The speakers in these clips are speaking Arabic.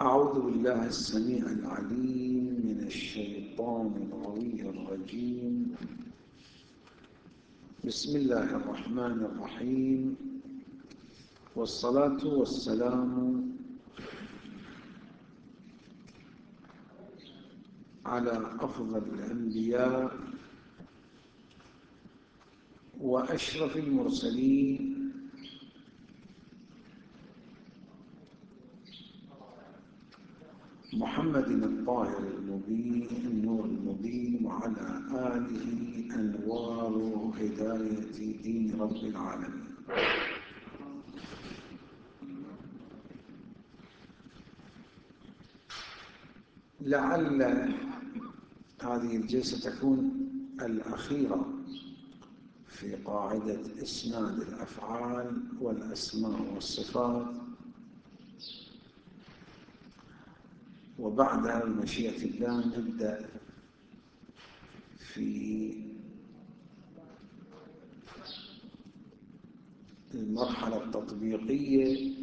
أعوذ بالله السميع العليم من الشيطان الغوي الرجيم. بسم الله الرحمن الرحيم، والصلاة والسلام على أفضل الأنبياء وأشرف المرسلين محمد الطاهر المبين النور المبين، وعلى آله أنوار هداية دين رب العالمين. لعل هذه الجلسة تكون الأخيرة في قاعدة إسناد الأفعال والأسماء والصفات، وبعدها بمشيئة الله نبدأ في المرحلة التطبيقية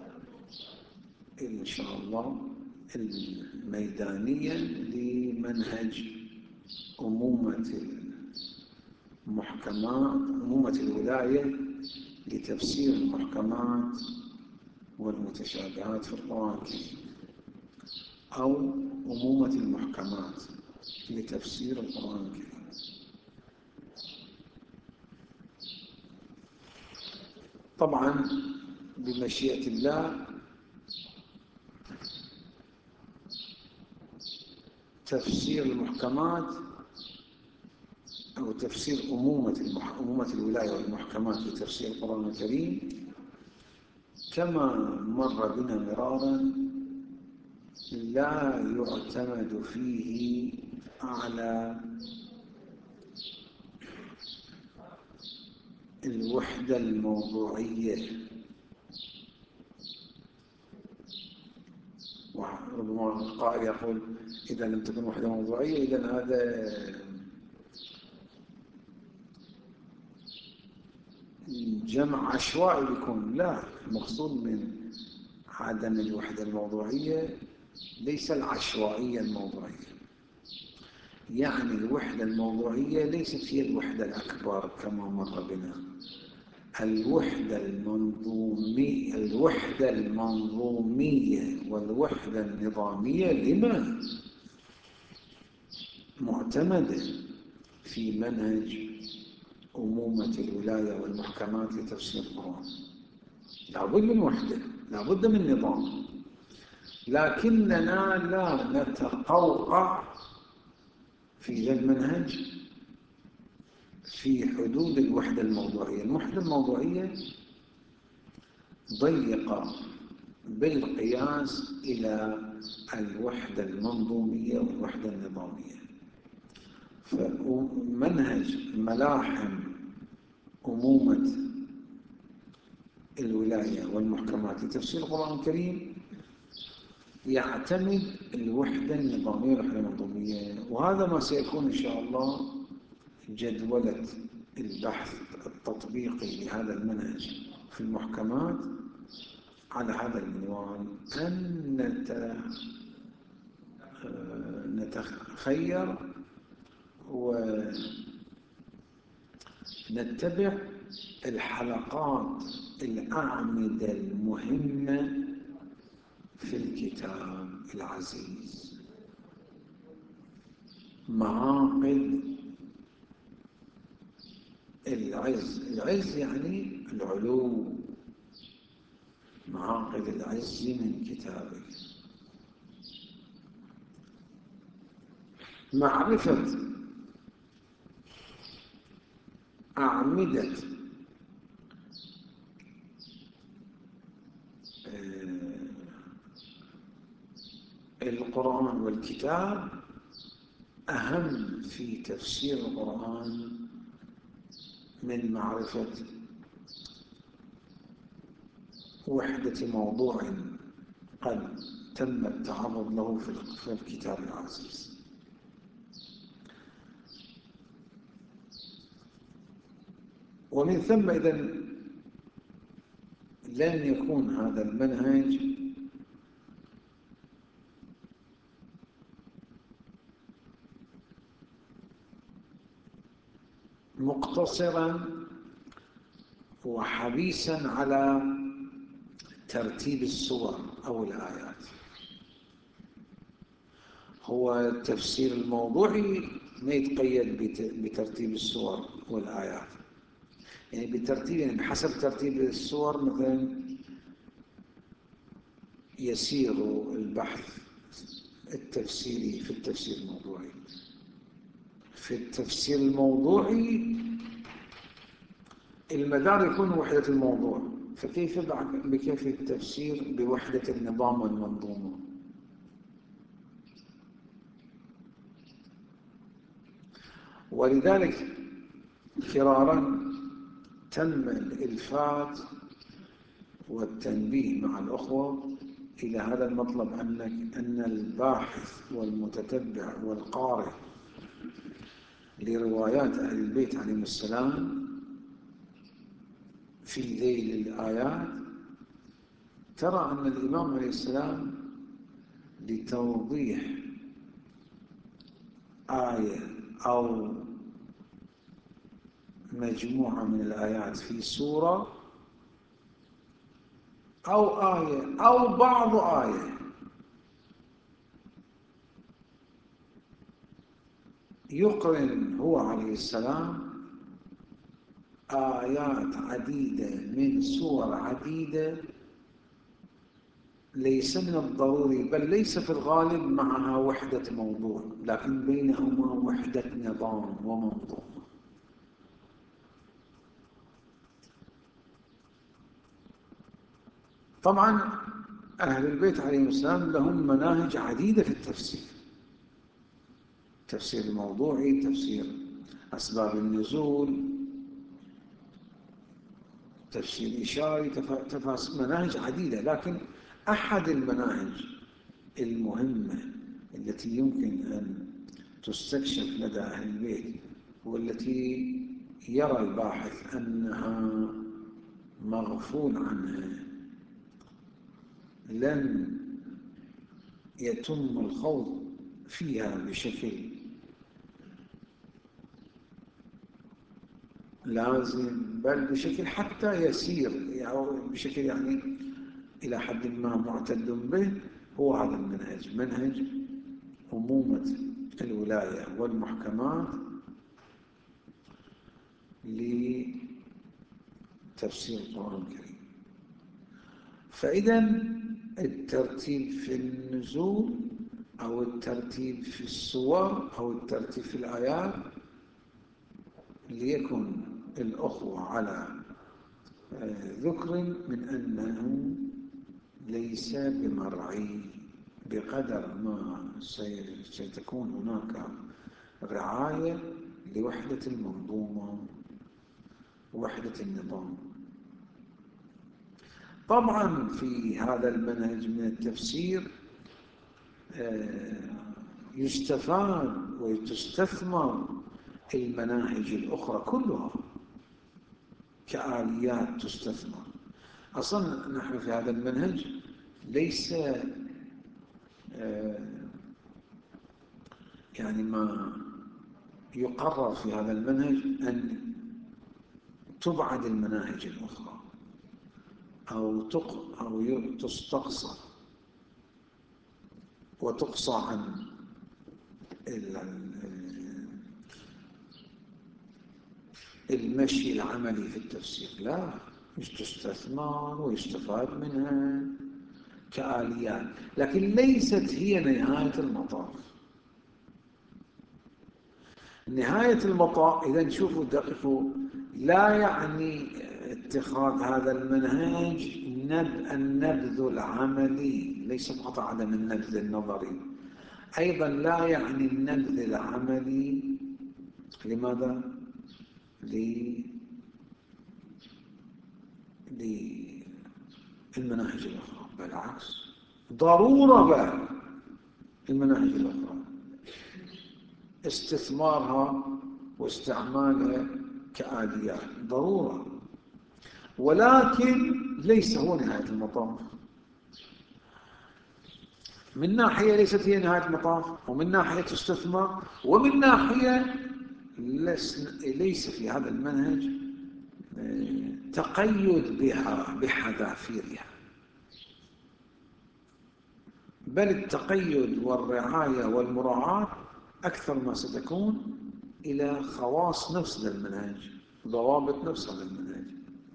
إن شاء الله الميدانية لمنهج أمومة المحكمات، أمومة الولاية لتفسير المحكمات والمتشابهات في القرآن الكريم، أو أمومة المحكمات لتفسير القرآن الكريم. طبعا بمشيئة الله تفسير المحكمات أو تفسير أمومة الولاية والمحكمات لتفسير القرآن الكريم كما مر بنا مرارا لا يعتمد فيه على الوحدة الموضوعية، وربما القائل يقول إذا لم تكن وحدة موضوعية إذن هذا جمع عشوائي بيكون. لا، المقصود من عدم الوحدة الموضوعية ليس العشوائية الموضوعية، يعني الوحدة الموضوعية ليست هي الوحدة الأكبر كما مر بنا. الوحدة المنظومية والوحدة النظامية لما معتمدة في منهج أمومة الولاية والمحكمات لتفسير القرآن. لابد من وحدة، لابد من نظام، لكننا لا نتقوقع في ذا المنهج في حدود الوحدة الموضوعية. الوحدة الموضوعية ضيقة بالقياس إلى الوحدة المنظومية والوحدة النظامية. فمنهج ملاحم أمومة الولاية والمحكمات لتفسير القرآن الكريم يعتمد الوحدة النظامية والوحدة المنظومية، وهذا ما سيكون إن شاء الله جدولة البحث التطبيقي لهذا المنهج في المحكمات على هذا المنوال، أن نتخير ونتبع الحلقات الأعمدة المهمة في الكتاب العزيز. معاقد العز يعني العلو، معاقد العز من كتابه. معرفة أعمدة القرآن والكتاب أهم في تفسير القرآن من معرفة وحدة موضوع قد تم التعرض له في الكتاب العزيز. ومن ثم إذن لن يكون هذا المنهج مقتصرا وحريصا على ترتيب السور أو الآيات. هو التفسير الموضوعي ما يتقيد بترتيب السور والآيات، يعني بالترتيب، يعني بحسب ترتيب السور. مثلا يسير البحث التفسيري في التفسير الموضوعي. في التفسير الموضوعي المدار يكون وحدة الموضوع، فكيف بكيف التفسير بوحدة النظام والمنظومة؟ ولذلك فرارا تم الإلفات والتنبيه مع الأخوة إلى هذا المطلب، أن الباحث والمتتبع والقارئ لروايات أهل البيت عليهم السلام في ذيل الآيات ترى أن الإمام عليه السلام لتوضيح آية أو مجموعة من الآيات في سورة أو آية أو بعض آية يقرن هو عليه السلام آيات عديدة من سور عديدة، ليس من الضروري بل ليس في الغالب معها وحدة موضوع، لكن بينهما وحدة نظام ومنظومة. طبعا أهل البيت عليهم السلام لهم مناهج عديدة في التفسير، تفسير الموضوعي، تفسير أسباب النزول، تفسير إشاري، مناهج عديدة. لكن أحد المناهج المهمة التي يمكن أن تستكشف لدى أهل البيت والتي يرى الباحث أنها مغفول عنها، لن يتم الخوض فيها بشكل لازم بل بشكل حتى يسير، أو بشكل يعني إلى حد ما معتد به، هو هذا المنهج، منهج أمومة الولاية والمحكمات لتفسير القرآن الكريم. فإذا الترتيب في النزول أو الترتيب في السور أو الترتيب في الآيات ليكن الأخوة على ذكر من أنه ليس بمرعي، بقدر ما ستكون هناك رعاية لوحدة المنظومة ووحدة النظام. طبعا في هذا المنهج من التفسير يستفاد وتستثمر المناهج الأخرى كلها كآليات تستثمر. أصلا نحن في هذا المنهج ليس يعني ما يقرر في هذا المنهج أن تبعد المناهج الأخرى أو تستقصى وتقصى عن المشي العملي في التفسير. لا، مش تستثمر ويستفاد منها كآليات، لكن ليست هي نهاية المطاف. نهاية المطاف إذا نشوفوا دققوا، لا يعني اتخاذ هذا المنهج النبذ العملي، ليس فقط عدم النبذ النظري، أيضا لا يعني النبذ العملي. لماذا؟ للمناهج الأخرى، بالعكس ضرورة بقى المناهج الأخرى استثمارها واستعمالها كآليات ضرورة، ولكن ليس هو نهاية المطاف. من ناحية ليست هي نهاية المطاف، ومن ناحية تستثمر، ومن ناحية ليس في هذا المنهج تقيد بحذافيرها، بل التقيد والرعاية والمراعاة أكثر ما ستكون إلى خواص نفس هذا المنهج، ضوابط نفس هذا المنهج.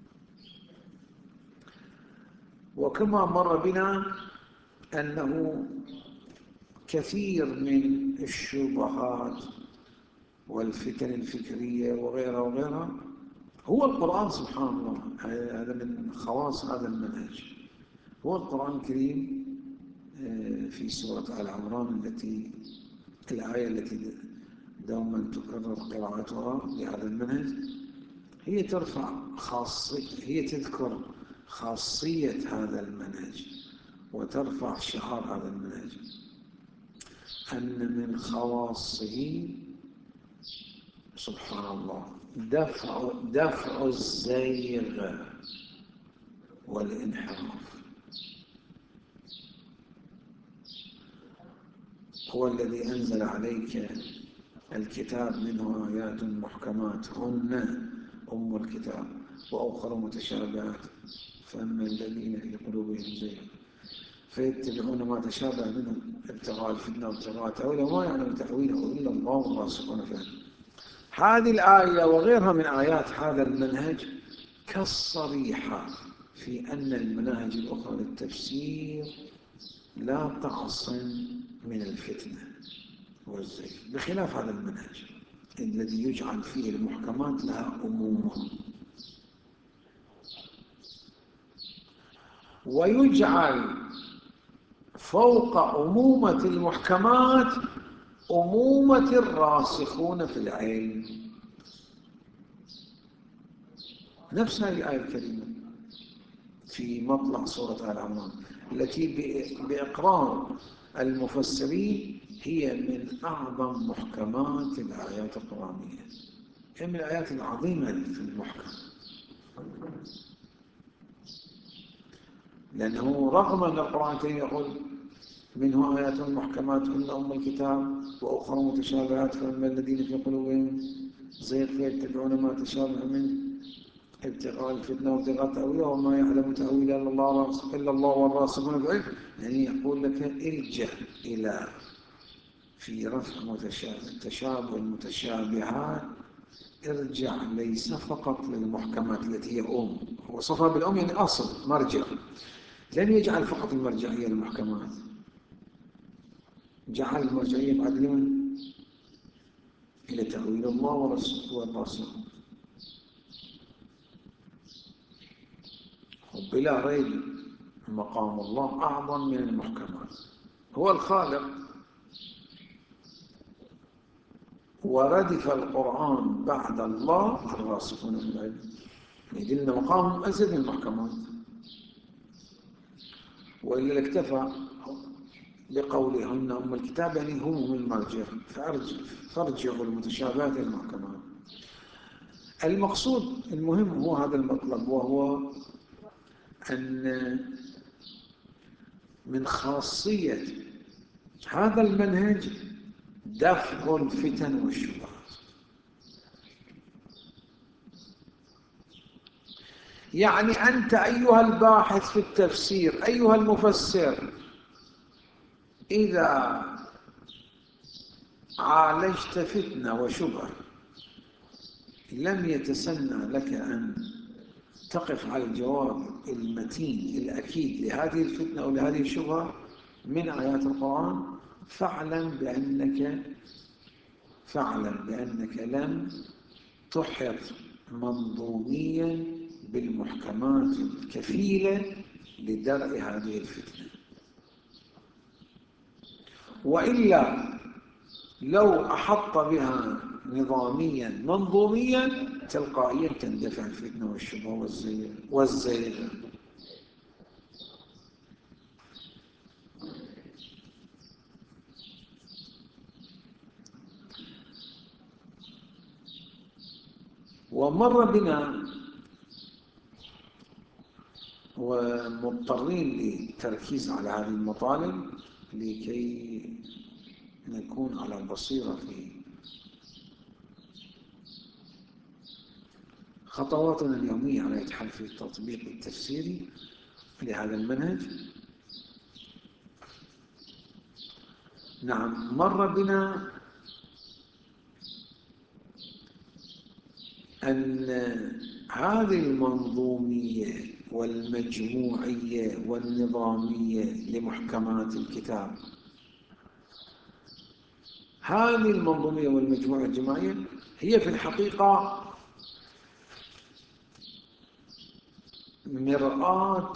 وكما مر بنا أنه كثير من الشبهات والفتن الفكرية وغيرها هو القرآن سبحان الله، هذا من خواص هذا المنهج. هو القرآن الكريم في سورة آل عمران الآية التي دوما تكرر قراءتها لهذا المنهج، هي تذكر خاصية هذا المنهج وترفع شعار هذا المنهج، أن من خواصه سبحان الله دفع الزيغ والانحراف. هو الذي أنزل عليك الكتاب منه آيات محكمات هن أم الكتاب وأخر متشابهات فأما الذين في قلوبهم زيغ فيتبعون ما تشابه منه ابتغاء الفتنة وابتغاء تأويله وما يعلم تأويله إلا الله والراسخون في العلم. هذه الآية وغيرها من آيات هذا المنهج كالصريحة في أن المناهج الأخرى للتفسير لا تعصم من الفتنة والزيغ، بخلاف هذا المنهج الذي يجعل فيه المحكمات لها أمومة، ويجعل فوق أمومة المحكمات أمومة الراسخون في العلم. نفس هذه الآية الكريمة في مطلع سورة آل عمران التي بإقرار المفسرين هي من أعظم محكمات الآيات القرآنية، هي من الآيات العظيمة في المحكم، لأنه رغم أن القرآن الكريم يقول منه آيات محكمات هن أم الكتاب وأخرى متشابهات فأما الذين في قلوبهم زيغ فيتبعون ما تشابه منه ابتغاء الفتنة وابتغاء تأويله وما يعلم تأويله إلا الله والراسخون في العلم. يعني يقول لك ارجع إلى في رفع التشابه المتشابهات، ارجع ليس فقط للمحكمات التي هي وصفها بالأم يعني أصل مرجع، لم يجعل فقط المرجعية للمحكمات، جعل المرجعية بعد لمن؟ إلى تأويل الله والراسخون. وبلا ريب مقام الله أعظم من المحكمات، هو الخالق، وردف القرآن بعد الله الراسخون في العلم، يدلنا مقام أزيد من المحكمات، وإلا لاكتفى بقولهن أم الكتاب يعني هم المرجع، فارجعوا المتشابهات إلى المحكمات. المقصود المهم هو هذا المطلب، وهو أن من خاصية هذا المنهج دفع الفتن والشبهات. يعني أنت أيها الباحث في التفسير، أيها المفسر، إذا عالجت فتنة وشبهة لم يتسنى لك أن تقف على الجواب المتين الأكيد لهذه الفتنة أو لهذه الشبهة من آيات القرآن، فاعلم بأنك لم تحط منظوميا بالمحكمات الكفيلة لدرء هذه الفتنة، وإلا لو أحط بها نظاميا منظوميا تلقائيا تندفع الفتنة والشبهة والزيغ. ومر بنا ومضطرين للتركيز على هذه المطالب لكي نكون على بصيرة في خطواتنا اليومية على يتحل في التطبيق التفسيري لهذا المنهج. نعم، مر بنا أن هذه المنظومية والمجموعية والنظامية لمحكمات الكتاب، هذه المنظومية والمجموعة الجماعية هي في الحقيقة مرآة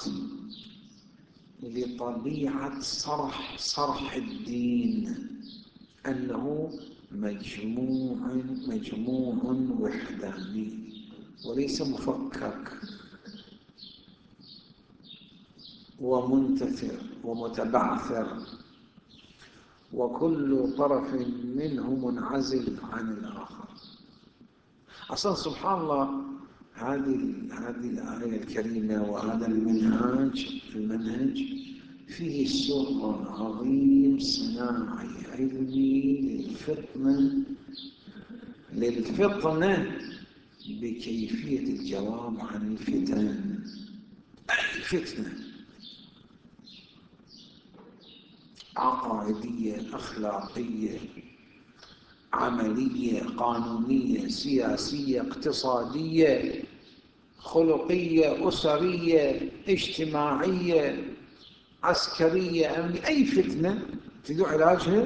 لطبيعة صرح الدين، أنه مجموع وحداني وليس مفكك ومنتثر ومتبعثر، وكل طرف منه منعزل عن الآخر. أصلا سبحان الله، هذه الآية الكريمة وهذا المنهج فيه سر عظيم صناعي علمي للفطنة بكيفية الجواب عن الفتن. أي فتنة عقائدية، أخلاقية، عملية، قانونية، سياسية، اقتصادية، خلقية، أسرية، اجتماعية، عسكرية، أمنية، أي فتنة تدعو علاجها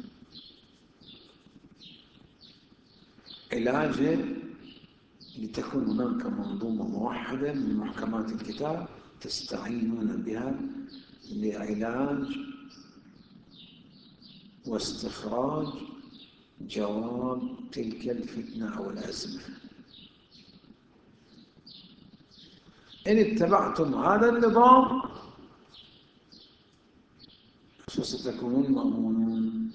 لتكون هناك منظومة موحدة من محكمات الكتاب تستعينون بها لعلاج واستخراج جواب تلك الفتنة أو الأزمة. إن اتبعتم هذا النظام فستكونون مأمونون.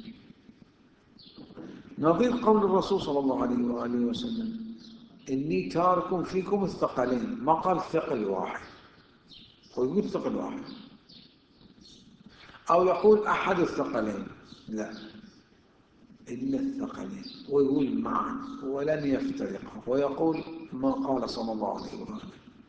نظير قول الرسول صلى الله عليه وآله وسلم: إني تارك فيكم الثقلين. ما قال ثقل واحد، ويقول ثقل واحد، أو يقول أحد الثقلين، لا، إلا الثقلين، ويقول معا ولن يفترقا، ويقول ما قال صلى الله عليه وآله: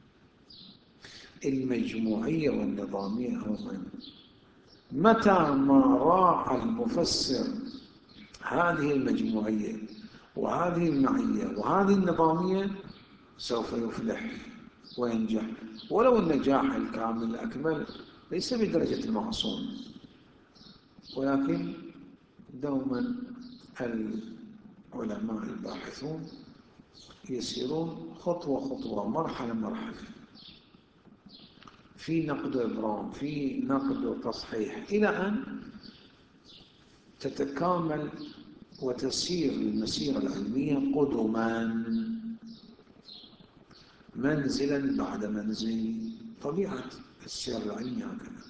المجموعية والنظامية هما متى ما راعى المفسر هذه المجموعية وهذه المعية وهذه النظامية سوف يفلح وينجح، ولو النجاح الكامل الأكمل ليس بدرجة المعصوم، ولكن دوما العلماء الباحثون يسيرون خطوة خطوة، مرحلة مرحلة، في نقد إبرام، في نقد وتصحيح، إلى أن تتكامل وتسير المسيرة العلمية قدما، منزلا بعد منزل. طبيعة السير العلمي هكذا،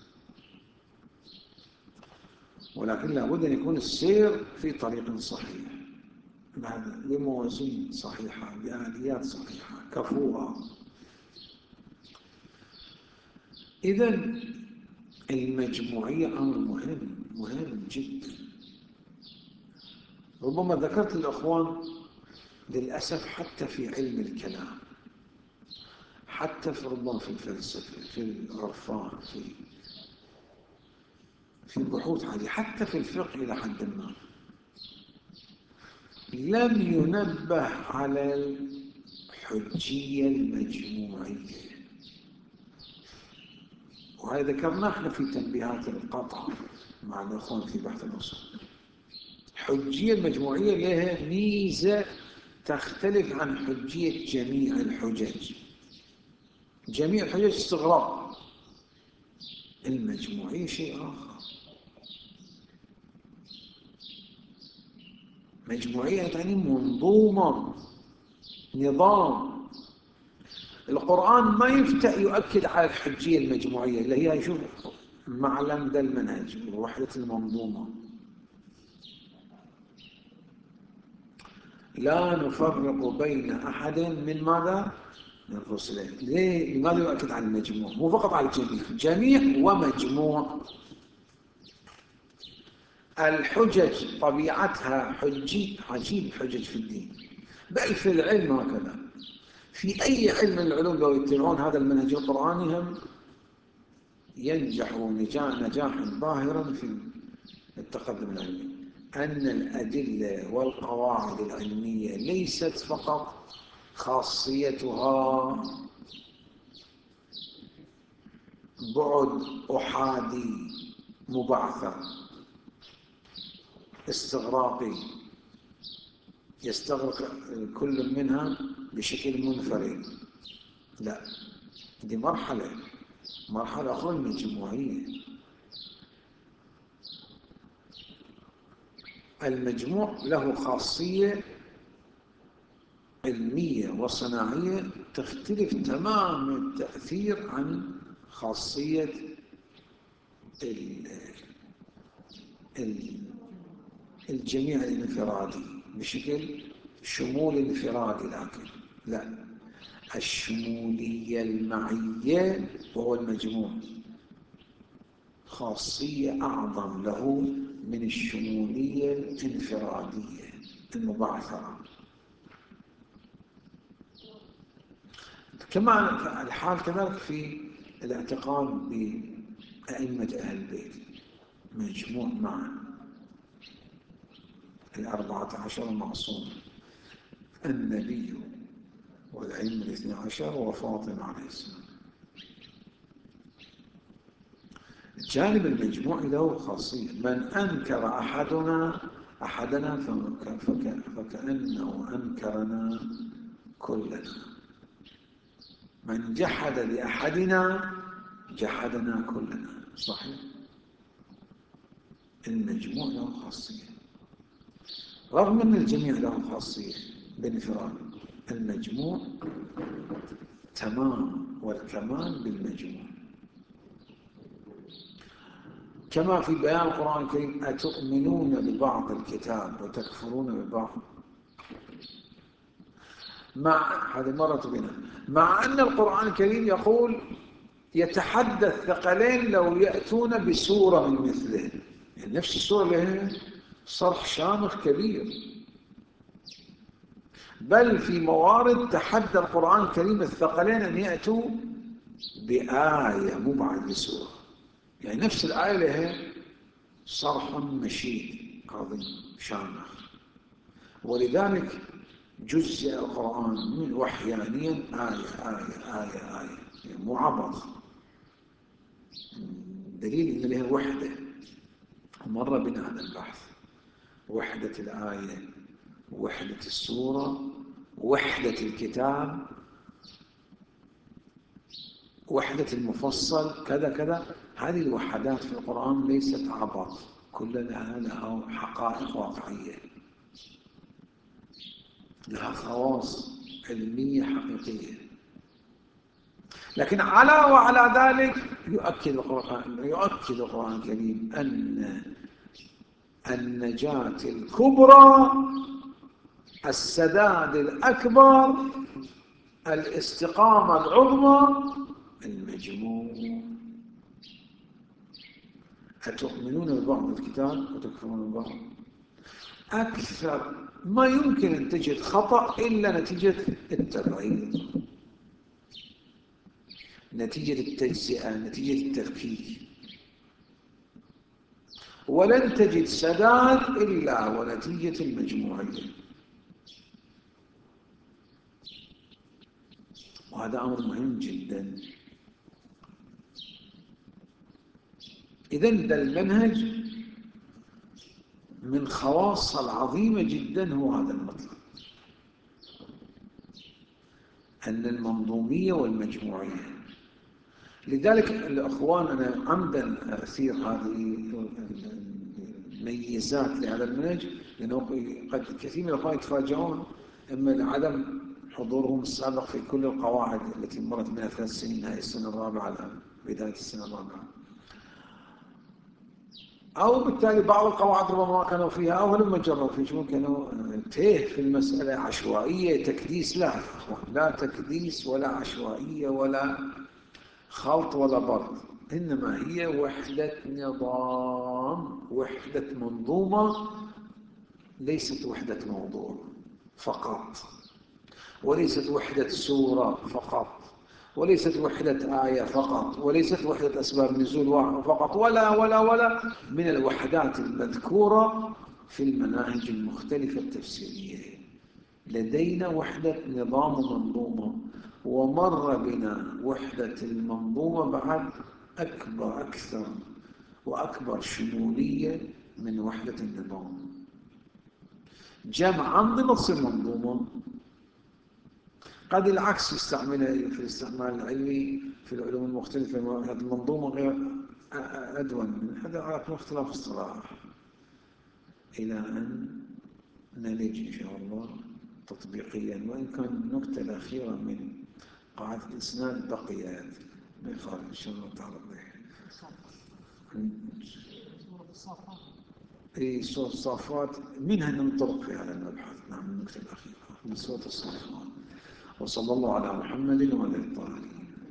ولكن لابد أن يكون السير في طريق صحيح، بموازين صحيحة، بآليات صحيحة كفوها. إذن المجموعية أمر مهم جدا. ربما ذكرت الأخوان للأسف حتى في علم الكلام، حتى في ربما في الفلسفة، في العرفان، في البحوث هذه، حتى في الفقه إلى حد ما، لم ينبه على الحجية المجموعية. وهذا ذكرناه احنا في تنبيهات القطع مع الأخوان في بحث الأصول. الحجية المجموعية لها ميزة تختلف عن حجية جميع الحجج. جميع الحجج استغراق، المجموعية شيء آخر. مجموعية يعني منظومة، نظام. القرآن ما يفتأ يؤكد على الحجية المجموعية اللي هي شوف معلم ذا المنهج ووحدة المنظومة. لا نفرق بين أحد من ماذا؟ من رسله. ليه؟ لماذا يؤكد على المجموع؟ مو فقط على الجميع، جميع ومجموع. الحجج طبيعتها حجي، عجيب الحجج في الدين، بل في العلم هكذا. في أي علم من العلوم لو يتبعون هذا المنهج القرآني هم ينجحوا نجاحا ظاهرا في التقدم العلمي. أن الأدلة والقواعد العلمية ليست فقط خاصيتها بعد أحادي مبعثر استغراقي يستغرق كل منها بشكل منفرد، لا، دي مرحلة أخرى المجموعية. المجموع له خاصية علمية وصناعية تختلف تمام التأثير عن خاصية الجميع الانفرادي بشكل شمول انفرادي، لكن لا، الشمولية المعية وهو المجموع خاصية أعظم له من الشمولية الانفرادية المبعثرة. كما الحال كذلك في الاعتقاد بأئمة أهل البيت، مجموع معا 14 معصوم، النبي والأئمة 12 وفاطمة عليه السلام. الجانب المجموعي له خاصية، من أنكر أحدنا فكأنه أنكرنا كلنا، من جحد لأحدنا جحدنا كلنا. صحيح، المجموع له خاصية رغم أن الجميع له خاصية بانفراد. المجموع تمام والكمال بالمجموع. كما في بيان القرآن الكريم أتؤمنون ببعض الكتاب وتكفرون ببعض، هذه مرت بنا، مع أن القرآن الكريم يقول يتحدى الثقلين لو يأتون بسورة من مثله، يعني نفس السورة اللي هي صرح شامخ كبير، بل في موارد تحدى القرآن الكريم الثقلين أن يأتوا بآية مو بعد بسورة، يعني نفس الآية اللي هي صرح مشيد عظيم شامخ. ولذلك جزء القرآن من وحيانيا آية يعني مو عبط، دليل أن لها وحدة. مر بنا هذا البحث، وحدة الآية، وحدة السورة، وحدة الكتاب، وحدة المفصل، كذا كذا. هذه الوحدات في القرآن ليست عبط، كلها لها حقائق واقعية، لها خواص علمية حقيقية. لكن وعلى ذلك يؤكد القرآن الكريم أن النجاة الكبرى، السداد الأكبر، الاستقامة العظمى المجموع. أتؤمنون ببعض الكتاب وتكفرون ببعض. أكثر ما يمكن أن تجد خطأ إلا نتيجة التبعيض، نتيجة التجزئة، نتيجة التفكيك. ولن تجد سداد إلا ونتيجة المجموعية، وهذا أمر مهم جدا. إذن ده المنهج من خواصه العظيمة جدا هو هذا المطلب، أن المنظومية والمجموعية. لذلك الأخوان أنا عمدا أثير هذه الميزات لهذا المنهج، لأنه قد كثير من الأخوان يتفاجئون إما لعدم حضورهم السابق في كل القواعد التي مرت بنا 3 سنين، هذه السنة الرابعة الآن، بداية السنة الرابعة، أو بالتالي بعض القواعد ربما كانوا فيها أو لما جروا في شو كانوا تيه في المسألة عشوائية تكديس. لا تكديس ولا عشوائية ولا خلط ولا برد، إنما هي وحدة نظام، وحدة منظومة، ليست وحدة موضوع فقط. وليست وحدة سورة فقط، وليست وحدة آية فقط، وليست وحدة أسباب نزول فقط، ولا من الوحدات المذكورة في المناهج المختلفة التفسيرية. لدينا وحدة نظام ومنظومة، ومر بنا وحدة المنظومة بعد أكثر وأكبر شمولية من وحدة النظام. جمع أنظمة تصير منظومة. قد العكس يستعملها في الاستعمال العلمي في العلوم المختلفة، المنظومة غير أدون من هذا على اختلاف الصراحة، إلى أن نلج إن شاء الله تطبيقيا. وإن كان النكتة الأخيرة من قاعدة الإسناد بقيت ما يخالف إن شاء الله تعالى. في سورة الصافات منها ننطلق في هذا المبحث. نعم، النكتة الأخيرة من سورة الصافات. وصلى الله على محمد وعلى آله